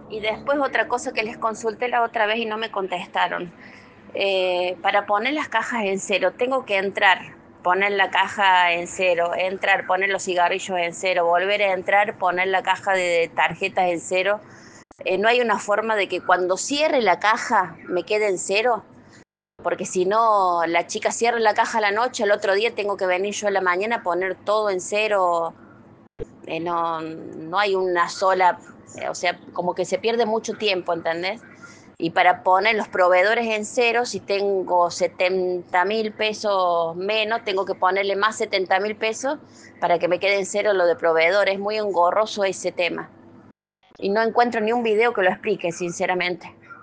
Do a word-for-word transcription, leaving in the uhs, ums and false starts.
Y después otra cosa que les consulté la otra vez y no me contestaron. Eh, para poner las cajas en cero, tengo que entrar, poner la caja en cero, entrar, poner los cigarrillos en cero, volver a entrar, poner la caja de tarjetas en cero. Eh, no hay una forma de que cuando cierre la caja me quede en cero, porque si no, la chica cierra la caja a la noche, el otro día tengo que venir yo a la mañana a poner todo en cero. Eh, no, no hay una sola, eh, o sea, como que se pierde mucho tiempo, ¿entendés? Y para poner los proveedores en cero, si tengo setenta mil pesos menos, tengo que ponerle más setenta mil pesos para que me quede en cero lo de proveedores. Es muy engorroso ese tema. Y no encuentro ni un video que lo explique, sinceramente.